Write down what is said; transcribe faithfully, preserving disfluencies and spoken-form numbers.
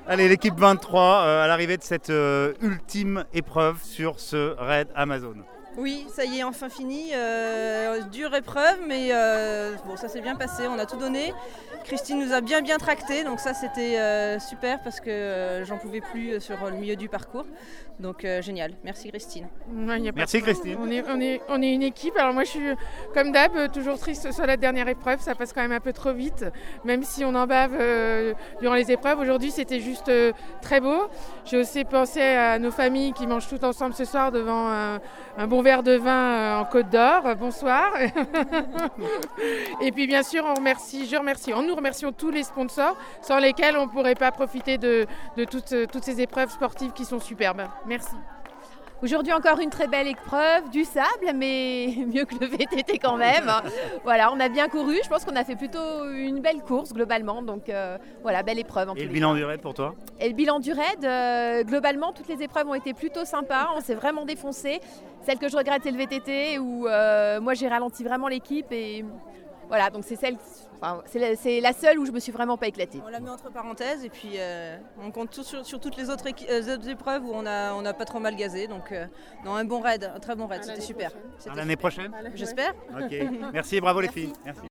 Allez, l'équipe vingt-trois euh, à l'arrivée de cette euh, ultime épreuve sur ce raid Amazon. Oui, ça y est, enfin fini. Euh, dure épreuve, mais euh, bon, ça s'est bien passé, on a tout donné. Christine nous a bien bien tracté, donc ça c'était euh, super parce que euh, j'en pouvais plus sur le milieu du parcours. Donc euh, génial, merci Christine. Ouais, y a pas Merci de- Christine. On est, on, est, on est une équipe, alors moi je suis comme d'hab euh, toujours triste sur la dernière épreuve, ça passe quand même un peu trop vite, même si on en bave euh, durant les épreuves. Aujourd'hui c'était juste euh, très beau. J'ai aussi pensé à nos familles qui mangent tout ensemble ce soir devant un, un bon verre de vin euh, en Côte d'Or. Bonsoir. Et puis bien sûr on remercie, je remercie, on nous remercions tous les sponsors sans lesquels on ne pourrait pas profiter de, de toutes, toutes ces épreuves sportives qui sont superbes. Merci. Aujourd'hui encore une très belle épreuve, du sable, mais mieux que le V T T quand même. Voilà, on a bien couru, je pense qu'on a fait plutôt une belle course globalement, donc euh, voilà, belle épreuve en Et tous le les bilan cas. du raid pour toi? Et le bilan du raid, euh, globalement, toutes les épreuves ont été plutôt sympas, on s'est vraiment défoncé. Celle que je regrette, c'est le V T T, où euh, moi j'ai ralenti vraiment l'équipe et voilà, donc c'est celle, enfin, c'est la, c'est la seule où je me suis vraiment pas éclatée. On l'a mis entre parenthèses et puis euh, on compte tout sur, sur toutes les autres, équi- euh, autres épreuves où on n'a on a pas trop mal gazé. Donc euh, non, un bon raid, un très bon raid, c'était super. C'était À l'année super. prochaine? J'espère. Ok, merci et bravo les filles. Merci.